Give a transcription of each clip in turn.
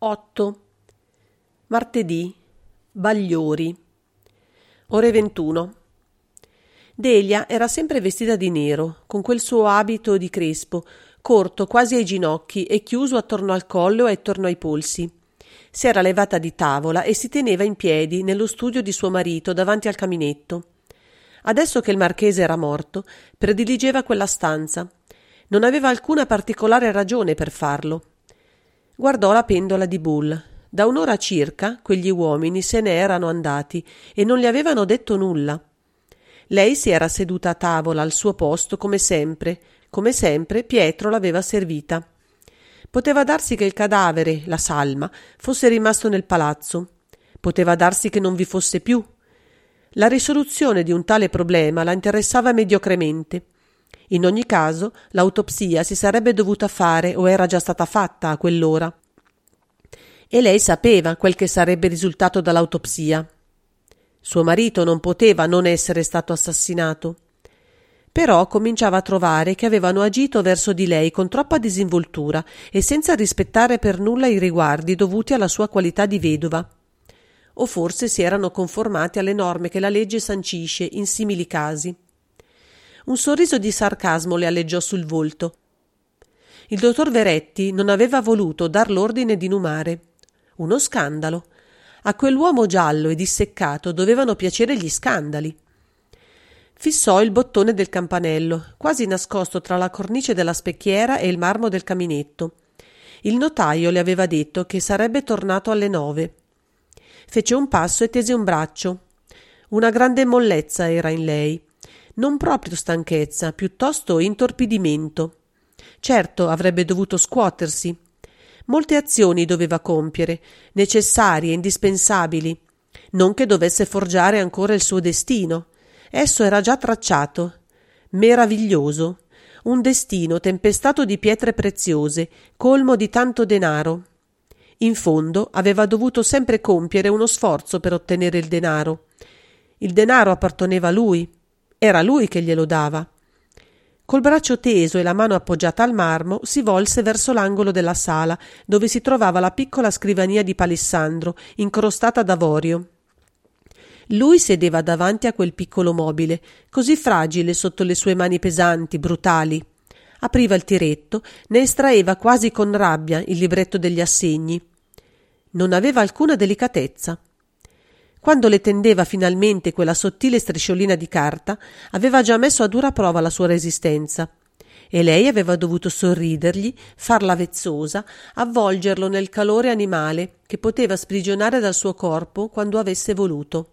8. Martedì. Bagliori. Ore 21. Delia era sempre vestita di nero, con quel suo abito di crespo, corto quasi ai ginocchi e chiuso attorno al collo e attorno ai polsi. Si era levata di tavola e si teneva in piedi nello studio di suo marito davanti al caminetto. Adesso che il marchese era morto, prediligeva quella stanza. Non aveva alcuna particolare ragione per farlo. Guardò la pendola di Bull. Da un'ora circa quegli uomini se ne erano andati e non gli avevano detto nulla. Lei si era seduta a tavola al suo posto come sempre Pietro l'aveva servita. Poteva darsi che il cadavere, la salma, fosse rimasto nel palazzo. Poteva darsi che non vi fosse più. La risoluzione di un tale problema la interessava mediocremente. In ogni caso, l'autopsia si sarebbe dovuta fare o era già stata fatta a quell'ora. E lei sapeva quel che sarebbe risultato dall'autopsia. Suo marito non poteva non essere stato assassinato. Però cominciava a trovare che avevano agito verso di lei con troppa disinvoltura e senza rispettare per nulla i riguardi dovuti alla sua qualità di vedova. O forse si erano conformati alle norme che la legge sancisce in simili casi. Un sorriso di sarcasmo le alleggiò sul volto. Il dottor Veretti non aveva voluto dar l'ordine di inumare. Uno scandalo. A quell'uomo giallo e disseccato dovevano piacere gli scandali. Fissò il bottone del campanello, quasi nascosto tra la cornice della specchiera e il marmo del caminetto. Il notaio le aveva detto che sarebbe tornato alle 9. Fece un passo e tese un braccio. Una grande mollezza era in lei. Non proprio stanchezza, piuttosto intorpidimento. Certo, avrebbe dovuto scuotersi. Molte azioni doveva compiere, necessarie, indispensabili. Non che dovesse forgiare ancora il suo destino. Esso era già tracciato. Meraviglioso. Un destino tempestato di pietre preziose, colmo di tanto denaro. In fondo aveva dovuto sempre compiere uno sforzo per ottenere il denaro. Il denaro apparteneva a lui. Era lui che glielo dava. Col braccio teso e la mano appoggiata al marmo si volse verso l'angolo della sala, dove si trovava la piccola scrivania di Palissandro, incrostata d'avorio. Lui sedeva davanti a quel piccolo mobile, così fragile sotto le sue mani pesanti, brutali. Apriva il tiretto, ne estraeva quasi con rabbia il libretto degli assegni. Non aveva alcuna delicatezza. Quando le tendeva finalmente quella sottile strisciolina di carta, aveva già messo a dura prova la sua resistenza. E lei aveva dovuto sorridergli, farla vezzosa, avvolgerlo nel calore animale che poteva sprigionare dal suo corpo quando avesse voluto.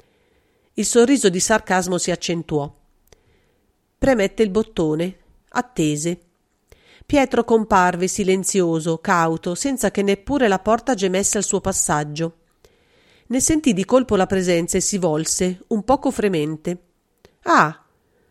Il sorriso di sarcasmo si accentuò. Premette il bottone, attese. Pietro comparve silenzioso, cauto, senza che neppure la porta gemesse al suo passaggio. Ne sentì di colpo la presenza e si volse, un poco fremente. «Ah!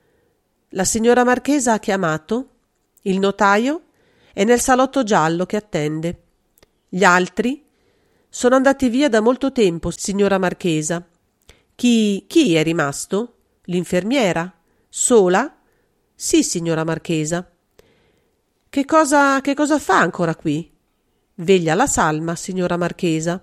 La signora Marchesa ha chiamato? Il notaio? È nel salotto giallo che attende. Gli altri? Sono andati via da molto tempo, signora Marchesa. Chi è rimasto? L'infermiera? Sola? Sì, signora Marchesa. Che cosa fa ancora qui? Veglia la salma, signora Marchesa.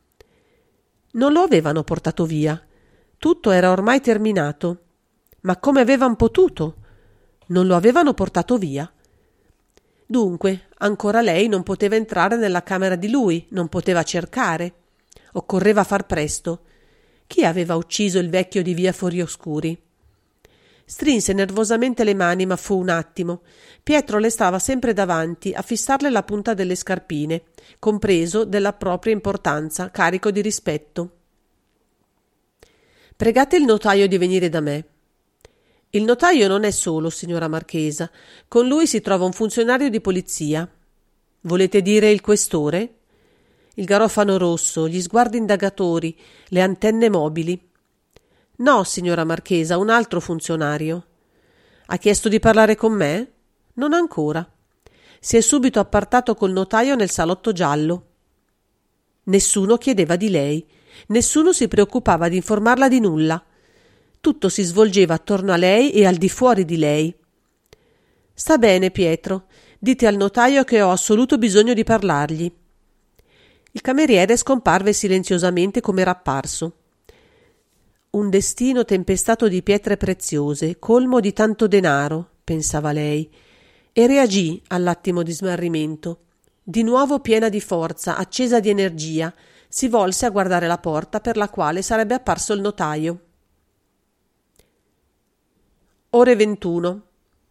Non lo avevano portato via. Tutto era ormai terminato. Ma come avevan potuto? Non lo avevano portato via. Dunque, ancora lei non poteva entrare nella camera di lui, non poteva cercare. Occorreva far presto. Chi aveva ucciso il vecchio di via Forioscuri? Strinse nervosamente le mani, ma fu un attimo. Pietro le stava sempre davanti a fissarle la punta delle scarpine, compreso della propria importanza, carico di rispetto. Pregate il notaio di venire da me. Il notaio non è solo, signora Marchesa. Con lui si trova un funzionario di polizia. Volete dire il questore? Il garofano rosso, gli sguardi indagatori, le antenne mobili. No, signora Marchesa, un altro funzionario. Ha chiesto di parlare con me? Non ancora. Si è subito appartato col notaio nel salotto giallo. Nessuno chiedeva di lei, nessuno si preoccupava di informarla di nulla. Tutto si svolgeva attorno a lei e al di fuori di lei. Sta bene, Pietro. Dite al notaio che ho assoluto bisogno di parlargli. Il cameriere scomparve silenziosamente come era apparso. Un destino tempestato di pietre preziose, colmo di tanto denaro, pensava lei, e reagì all'attimo di smarrimento. Di nuovo piena di forza, accesa di energia, si volse a guardare la porta per la quale sarebbe apparso il notaio. Ore 21.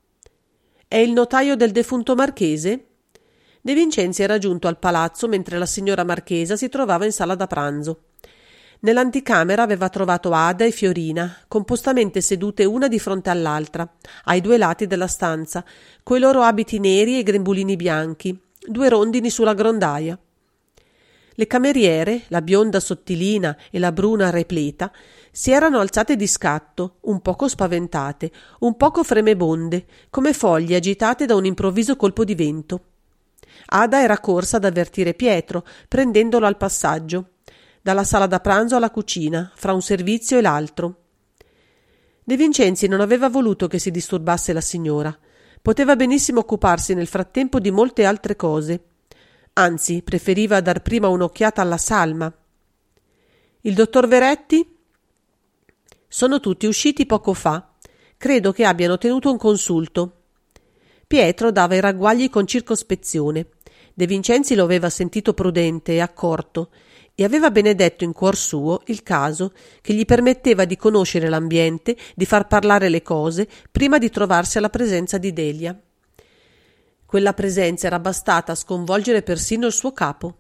È il notaio del defunto marchese? De Vincenzi era giunto al palazzo mentre la signora marchesa si trovava in sala da pranzo. Nell'anticamera aveva trovato Ada e Fiorina, compostamente sedute una di fronte all'altra, ai due lati della stanza, coi loro abiti neri e grembulini bianchi, due rondini sulla grondaia. Le cameriere, la bionda sottilina e la bruna repleta, si erano alzate di scatto, un poco spaventate, un poco fremebonde, come foglie agitate da un improvviso colpo di vento. Ada era corsa ad avvertire Pietro, prendendolo al passaggio, dalla sala da pranzo alla cucina, fra un servizio e l'altro. De Vincenzi non aveva voluto che si disturbasse la signora. Poteva benissimo occuparsi nel frattempo di molte altre cose. Anzi, preferiva dar prima un'occhiata alla salma. Il dottor Veretti? Sono tutti usciti poco fa. Credo che abbiano tenuto un consulto. Pietro dava i ragguagli con circospezione. De Vincenzi lo aveva sentito prudente e accorto e aveva benedetto in cuor suo il caso che gli permetteva di conoscere l'ambiente, di far parlare le cose prima di trovarsi alla presenza di Delia. Quella presenza era bastata a sconvolgere persino il suo capo.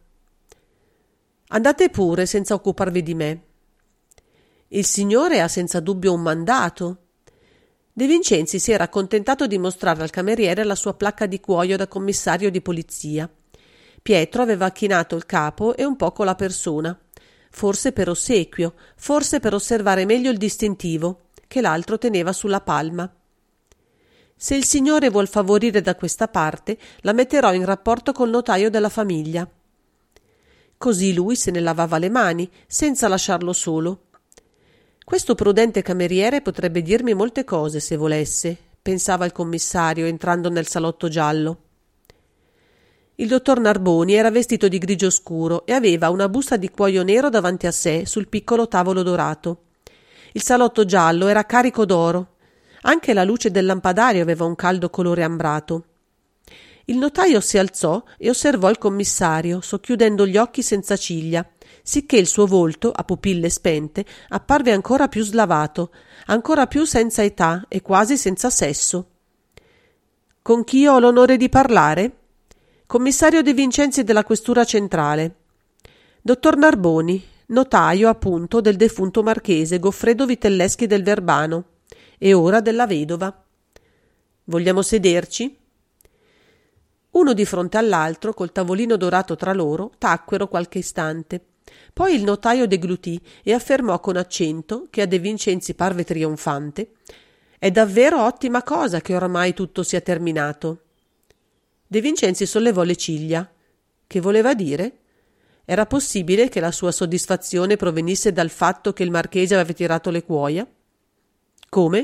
Andate pure senza occuparvi di me. Il signore ha senza dubbio un mandato. De Vincenzi si era accontentato di mostrare al cameriere la sua placca di cuoio da commissario di polizia. Pietro aveva chinato il capo e un poco la persona, forse per ossequio, forse per osservare meglio il distintivo, che l'altro teneva sulla palma. Se il signore vuol favorire da questa parte, la metterò in rapporto col notaio della famiglia. Così lui se ne lavava le mani, senza lasciarlo solo. Questo prudente cameriere potrebbe dirmi molte cose se volesse, pensava il commissario entrando nel salotto giallo. Il dottor Narboni era vestito di grigio scuro e aveva una busta di cuoio nero davanti a sé sul piccolo tavolo dorato. Il salotto giallo era carico d'oro. Anche la luce del lampadario aveva un caldo colore ambrato. Il notaio si alzò e osservò il commissario, socchiudendo gli occhi senza ciglia, sicché il suo volto, a pupille spente, apparve ancora più slavato, ancora più senza età e quasi senza sesso. «Con chi ho l'onore di parlare?» «Commissario De Vincenzi della Questura Centrale. Dottor Narboni, notaio, appunto, del defunto marchese Goffredo Vitelleschi del Verbano, e ora della vedova. Vogliamo sederci?» Uno di fronte all'altro, col tavolino dorato tra loro, tacquero qualche istante. Poi il notaio deglutì e affermò con accento, che a De Vincenzi parve trionfante: «È davvero ottima cosa che oramai tutto sia terminato». De Vincenzi sollevò le ciglia. Che voleva dire? Era possibile che la sua soddisfazione provenisse dal fatto che il marchese aveva tirato le cuoia? Come?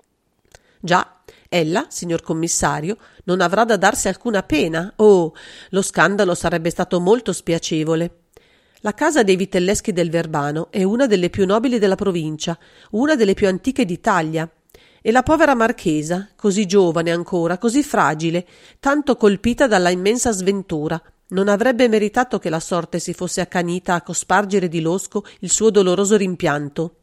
Già, ella, signor commissario, non avrà da darsi alcuna pena. Oh, lo scandalo sarebbe stato molto spiacevole. La casa dei Vitelleschi del Verbano è una delle più nobili della provincia, una delle più antiche d'Italia. E la povera marchesa, così giovane ancora, così fragile, tanto colpita dalla immensa sventura, non avrebbe meritato che la sorte si fosse accanita a cospargere di losco il suo doloroso rimpianto.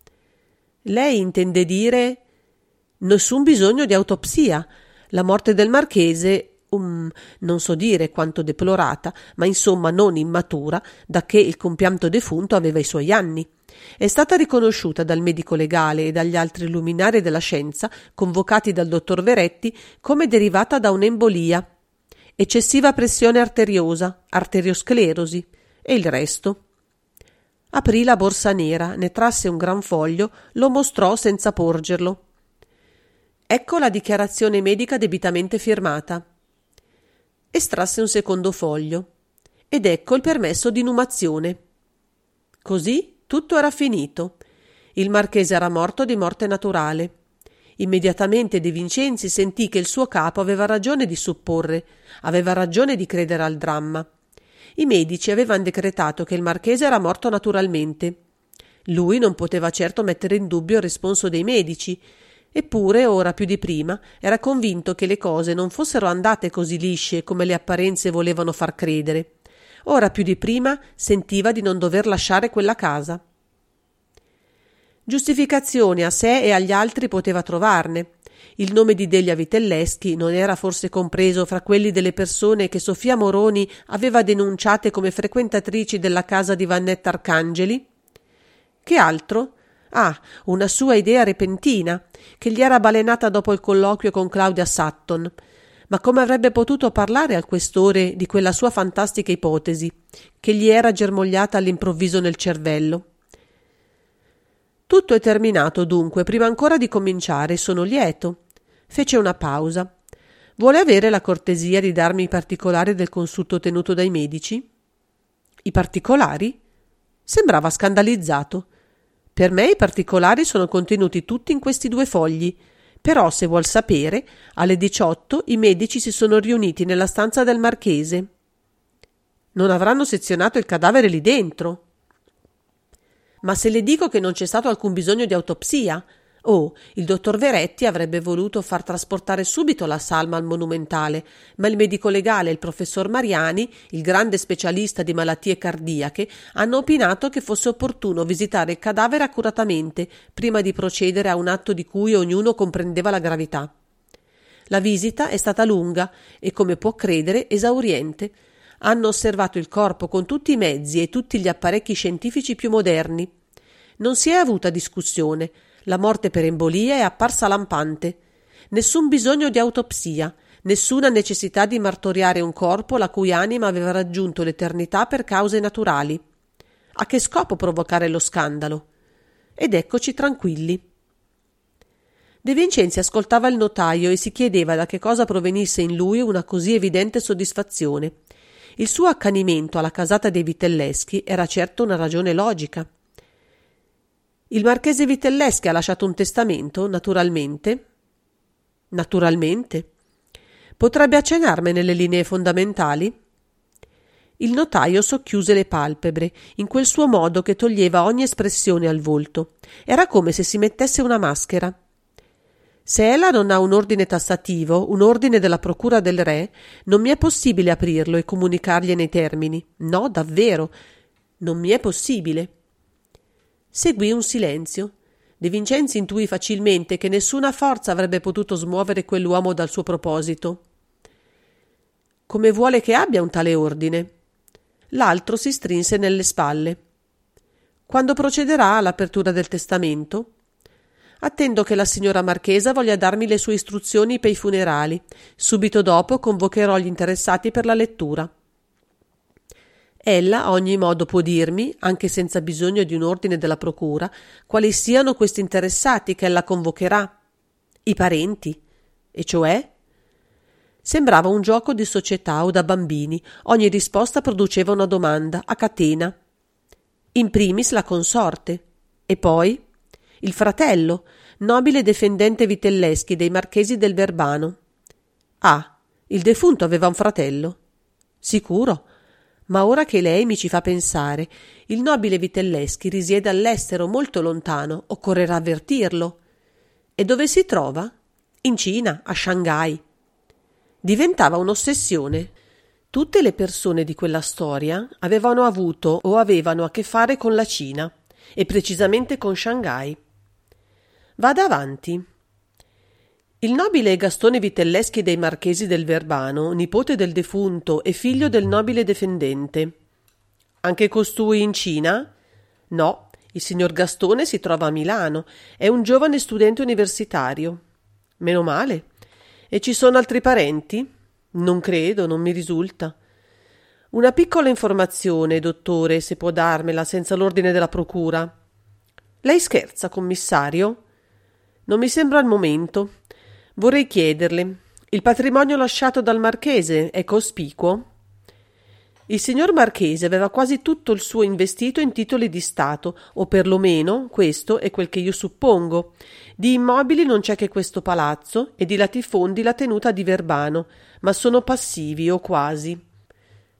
Lei intende dire? Nessun bisogno di autopsia. La morte del marchese, non so dire quanto deplorata, ma insomma non immatura, dacché il compianto defunto aveva i suoi anni. È stata riconosciuta dal medico legale e dagli altri luminari della scienza, convocati dal dottor Veretti, come derivata da un'embolia, eccessiva pressione arteriosa, arteriosclerosi e il resto. Aprì la borsa nera, ne trasse un gran foglio, lo mostrò senza porgerlo. Ecco la dichiarazione medica debitamente firmata. Estrasse un secondo foglio. Ed ecco il permesso di inumazione. Così tutto era finito. Il marchese era morto di morte naturale. Immediatamente De Vincenzi sentì che il suo capo aveva ragione di supporre, aveva ragione di credere al dramma. I medici avevano decretato che il marchese era morto naturalmente. Lui non poteva certo mettere in dubbio il responso dei medici, eppure ora più di prima era convinto che le cose non fossero andate così lisce come le apparenze volevano far credere. Ora più di prima sentiva di non dover lasciare quella casa. Giustificazioni a sé e agli altri poteva trovarne. Il nome di Delia Vitelleschi non era forse compreso fra quelli delle persone che Sofia Moroni aveva denunciate come frequentatrici della casa di Vannetta Arcangeli? Che altro? Ah, una sua idea repentina, che gli era balenata dopo il colloquio con Claudia Sutton. Ma come avrebbe potuto parlare al questore di quella sua fantastica ipotesi, che gli era germogliata all'improvviso nel cervello? Tutto è terminato dunque, prima ancora di cominciare, sono lieto. Fece una pausa. Vuole avere la cortesia di darmi i particolari del consulto tenuto dai medici? I particolari? Sembrava scandalizzato. Per me i particolari sono contenuti tutti in questi 2 fogli. Però, se vuol sapere, alle 18 i medici si sono riuniti nella stanza del marchese. Non avranno sezionato il cadavere lì dentro? Ma se le dico che non c'è stato alcun bisogno di autopsia? Oh, il dottor Veretti avrebbe voluto far trasportare subito la salma al monumentale, ma il medico legale e il professor Mariani, il grande specialista di malattie cardiache, hanno opinato che fosse opportuno visitare il cadavere accuratamente prima di procedere a un atto di cui ognuno comprendeva la gravità. La visita è stata lunga e, come può credere, esauriente. Hanno osservato il corpo con tutti i mezzi e tutti gli apparecchi scientifici più moderni. Non si è avuta discussione. La morte per embolia è apparsa lampante. Nessun bisogno di autopsia, nessuna necessità di martoriare un corpo la cui anima aveva raggiunto l'eternità per cause naturali. A che scopo provocare lo scandalo? Ed eccoci tranquilli. De Vincenzi ascoltava il notaio e si chiedeva da che cosa provenisse in lui una così evidente soddisfazione. Il suo accanimento alla casata dei Vitelleschi era certo una ragione logica. Il marchese Vitelleschi ha lasciato un testamento, naturalmente. Naturalmente. Potrebbe accennarmene le linee fondamentali? Il notaio socchiuse le palpebre, in quel suo modo che toglieva ogni espressione al volto. Era come se si mettesse una maschera. Se ella non ha un ordine tassativo, un ordine della procura del re, non mi è possibile aprirlo e comunicargliene i termini. No, davvero, non mi è possibile. Seguì un silenzio. De Vincenzi intuì facilmente che nessuna forza avrebbe potuto smuovere quell'uomo dal suo proposito. Come vuole che abbia un tale ordine? L'altro si strinse nelle spalle. Quando procederà all'apertura del testamento? Attendo che la signora marchesa voglia darmi le sue istruzioni per i funerali. Subito dopo convocherò gli interessati per la lettura. Ella a ogni modo può dirmi, anche senza bisogno di un ordine della procura, quali siano questi interessati che ella convocherà. I parenti. E cioè? Sembrava un gioco di società o da bambini. Ogni risposta produceva una domanda, a catena. In primis la consorte. E poi? Il fratello, nobile defendente Vitelleschi dei marchesi del Verbano. Ah, il defunto aveva un fratello? Sicuro. Ma ora che lei mi ci fa pensare, il nobile Vitelleschi risiede all'estero, molto lontano, occorrerà avvertirlo. E dove si trova? In Cina, a Shanghai. Diventava un'ossessione. Tutte le persone di quella storia avevano avuto o avevano a che fare con la Cina, e precisamente con Shanghai. Vada avanti. Il nobile Gastone Vitelleschi dei marchesi del Verbano, nipote del defunto e figlio del nobile defendente. Anche costui in Cina? No, il signor Gastone si trova a Milano, è un giovane studente universitario. Meno male. E ci sono altri parenti? Non credo, non mi risulta. Una piccola informazione, dottore, se può darmela senza l'ordine della procura. Lei scherza, commissario? Non mi sembra al momento. Vorrei chiederle, il patrimonio lasciato dal marchese è cospicuo? Il signor marchese aveva quasi tutto il suo investito in titoli di Stato, o perlomeno, questo è quel che io suppongo. Di immobili non c'è che questo palazzo e di latifondi la tenuta di Verbano, ma sono passivi o quasi.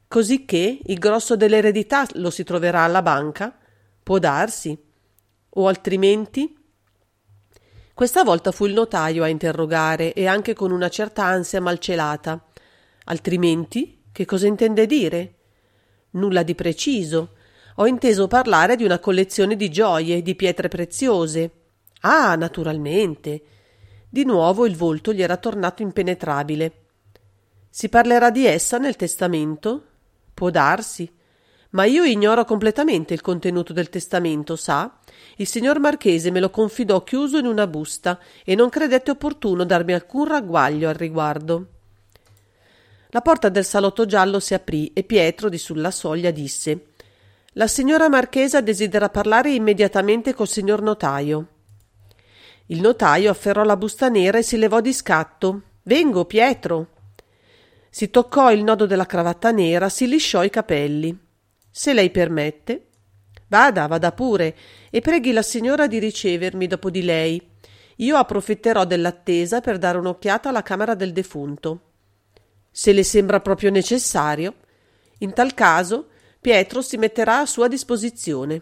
Cosicché il grosso dell'eredità lo si troverà alla banca? Può darsi. O altrimenti? Questa volta fu il notaio a interrogare, e anche con una certa ansia malcelata. Altrimenti? Che cosa intende dire? Nulla di preciso. Ho inteso parlare di una collezione di gioie, di pietre preziose. Ah, naturalmente. Di nuovo il volto gli era tornato impenetrabile. Si parlerà di essa nel testamento? Può darsi. Ma io ignoro completamente il contenuto del testamento, sa? Il signor Marchese me lo confidò chiuso in una busta e non credette opportuno darmi alcun ragguaglio al riguardo. La porta del salotto giallo si aprì e Pietro, di sulla soglia, disse: «La signora Marchesa desidera parlare immediatamente col signor notaio». Il notaio afferrò la busta nera e si levò di scatto. «Vengo, Pietro!» Si toccò il nodo della cravatta nera, si lisciò i capelli. «Se lei permette». Vada pure, e preghi la signora di ricevermi dopo di lei. Io approfitterò dell'attesa per dare un'occhiata alla camera del defunto. Se le sembra proprio necessario. In tal caso, Pietro si metterà a sua disposizione».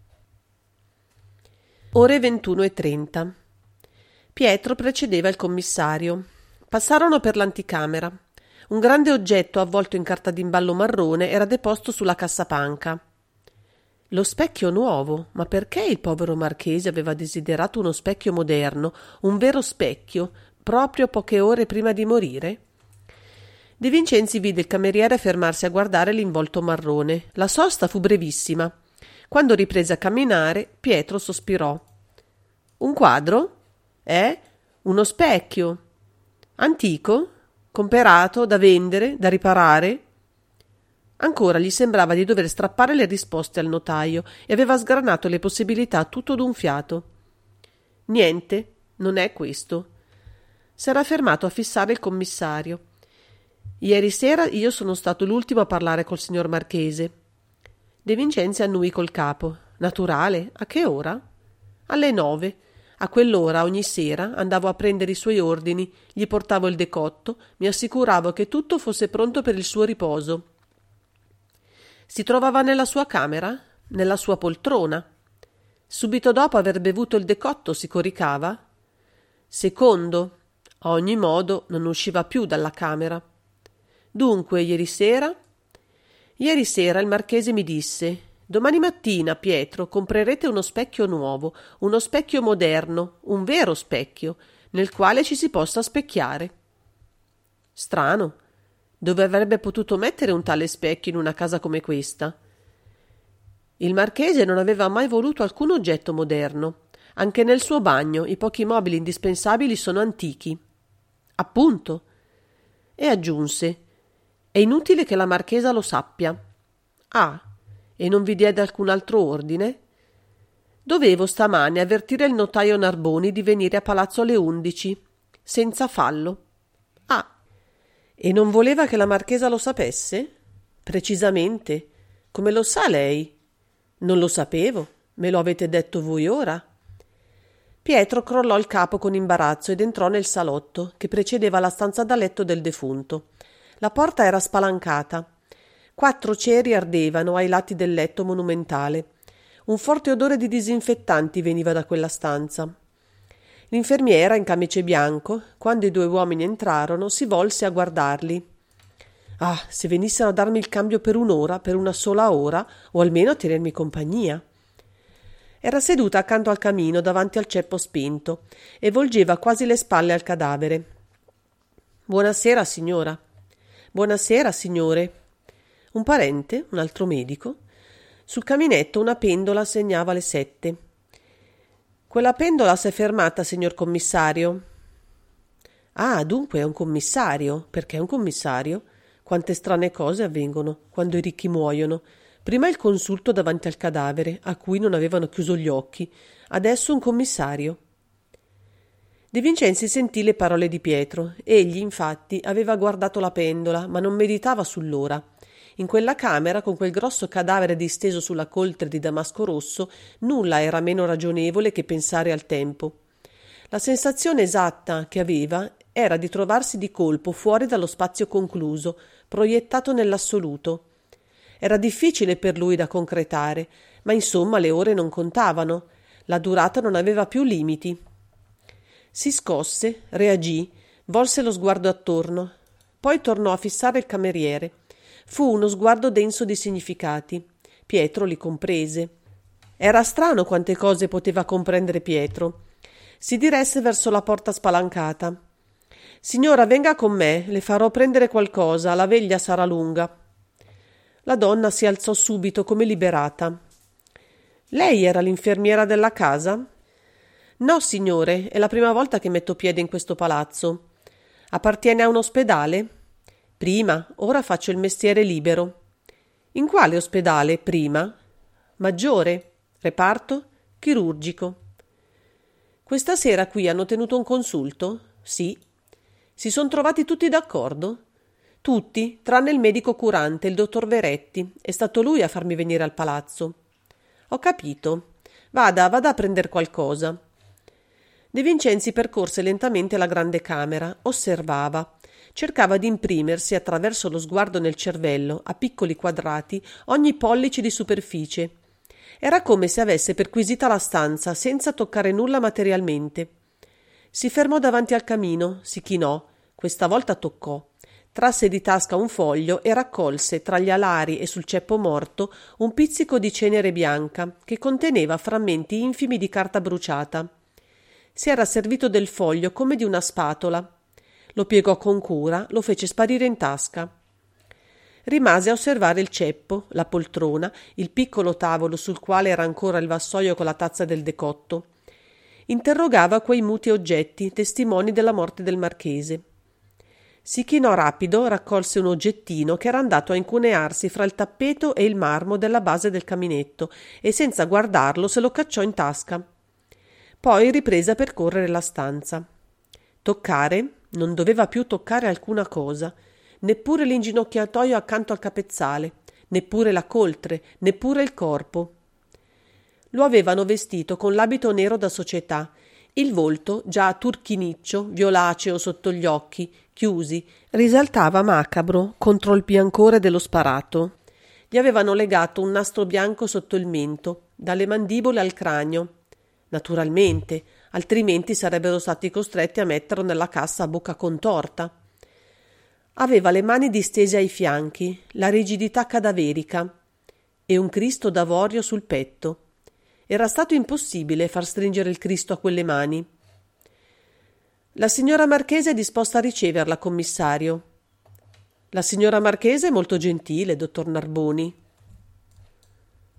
Ore 21:30. Pietro precedeva il commissario. Passarono per l'anticamera. Un grande oggetto avvolto in carta d'imballo marrone era deposto sulla cassapanca. Lo specchio nuovo, ma perché il povero marchese aveva desiderato uno specchio moderno, un vero specchio, proprio poche ore prima di morire? De Vincenzi vide il cameriere fermarsi a guardare l'involto marrone. La sosta fu brevissima. Quando riprese a camminare, Pietro sospirò. «Un quadro? Uno specchio? Antico? Comperato? Da vendere? Da riparare?» Ancora gli sembrava di dover strappare le risposte al notaio e aveva sgranato le possibilità tutto d'un fiato. «Niente, non è questo». S'era fermato a fissare il commissario. «Ieri sera io sono stato l'ultimo a parlare col signor Marchese». De Vincenzi annuì col capo. «Naturale. A che ora?» «Alle 9. A quell'ora ogni sera andavo a prendere i suoi ordini, gli portavo il decotto, mi assicuravo che tutto fosse pronto per il suo riposo». Si trovava nella sua camera? Nella sua poltrona? Subito dopo aver bevuto il decotto si coricava? Secondo, a ogni modo non usciva più dalla camera. Dunque, ieri sera? Ieri sera il marchese mi disse: «Domani mattina, Pietro, comprerete uno specchio nuovo, uno specchio moderno, un vero specchio, nel quale ci si possa specchiare». Strano. Dove avrebbe potuto mettere un tale specchio in una casa come questa? Il marchese non aveva mai voluto alcun oggetto moderno. Anche nel suo bagno i pochi mobili indispensabili sono antichi. Appunto. E aggiunse: «È inutile che la marchesa lo sappia». Ah, e non vi diede alcun altro ordine? «Dovevo stamane avvertire il notaio Narboni di venire a palazzo alle 11, senza fallo». Ah, e non voleva che la marchesa lo sapesse? Precisamente. Come lo sa lei? Non lo sapevo. Me lo avete detto voi ora? Pietro crollò il capo con imbarazzo ed entrò nel salotto, che precedeva la stanza da letto del defunto. La porta era spalancata. 4 ceri ardevano ai lati del letto monumentale. Un forte odore di disinfettanti veniva da quella stanza. L'infermiera, in camice bianco, quando i 2 uomini entrarono, si volse a guardarli. Ah, se venissero a darmi il cambio per un'ora, per una sola ora, o almeno a tenermi compagnia. Era seduta accanto al camino, davanti al ceppo spento, e volgeva quasi le spalle al cadavere. «Buonasera, signora». «Buonasera, signore». Un parente, un altro medico. Sul caminetto una pendola segnava le 7. «Quella pendola s'è fermata, signor commissario». «Ah, dunque è un commissario. Perché è un commissario? Quante strane cose avvengono quando i ricchi muoiono. Prima il consulto davanti al cadavere, a cui non avevano chiuso gli occhi. Adesso un commissario». De Vincenzi sentì le parole di Pietro. Egli, infatti, aveva guardato la pendola, ma non meditava sull'ora. In quella camera, con quel grosso cadavere disteso sulla coltre di damasco rosso, nulla era meno ragionevole che pensare al tempo. La sensazione esatta che aveva era di trovarsi di colpo fuori dallo spazio concluso, proiettato nell'assoluto. Era difficile per lui da concretare, ma insomma le ore non contavano, la durata non aveva più limiti. Si scosse, reagì, volse lo sguardo attorno, poi tornò a fissare il cameriere. Fu uno sguardo denso di significati. Pietro li comprese. Era strano quante cose poteva comprendere Pietro. Si diresse verso la porta spalancata. «Signora, venga con me, le farò prendere qualcosa, la veglia sarà lunga». La donna si alzò subito come liberata. «Lei era l'infermiera della casa?» «No, signore, è la prima volta che metto piede in questo palazzo». «Appartiene a un ospedale?» «Prima, ora faccio il mestiere libero». «In quale ospedale, prima?» «Maggiore. Reparto? Chirurgico». «Questa sera qui hanno tenuto un consulto?» «Sì». «Si son trovati tutti d'accordo?» «Tutti, tranne il medico curante, il dottor Veretti. È stato lui a farmi venire al palazzo». «Ho capito. Vada a prender qualcosa». De Vincenzi percorse lentamente la grande camera, osservava, cercava di imprimersi attraverso lo sguardo nel cervello, a piccoli quadrati, ogni pollice di superficie. Era come se avesse perquisita la stanza senza toccare nulla materialmente. Si fermò davanti al camino, si chinò, questa volta toccò, trasse di tasca un foglio e raccolse tra gli alari e sul ceppo morto un pizzico di cenere bianca che conteneva frammenti infimi di carta bruciata. Si era servito del foglio come di una spatola. Lo piegò con cura, lo fece sparire in tasca. Rimase a osservare il ceppo, la poltrona, il piccolo tavolo sul quale era ancora il vassoio con la tazza del decotto. Interrogava quei muti oggetti, testimoni della morte del marchese. Si chinò rapido, raccolse un oggettino che era andato a incunearsi fra il tappeto e il marmo della base del caminetto e senza guardarlo se lo cacciò in tasca. Poi riprese a percorrere la stanza. Toccare? Non doveva più toccare alcuna cosa, neppure l'inginocchiatoio accanto al capezzale, neppure la coltre, neppure il corpo. Lo avevano vestito con l'abito nero da società, il volto, già turchiniccio, violaceo sotto gli occhi, chiusi, risaltava macabro contro il biancore dello sparato. Gli avevano legato un nastro bianco sotto il mento, dalle mandibole al cranio. Naturalmente, altrimenti sarebbero stati costretti a metterlo nella cassa a bocca contorta. Aveva le mani distese ai fianchi, la rigidità cadaverica e un Cristo d'avorio sul petto. Era stato impossibile far stringere il Cristo a quelle mani. La signora Marchese è disposta a riceverla, commissario. La signora Marchese è molto gentile, dottor Narboni.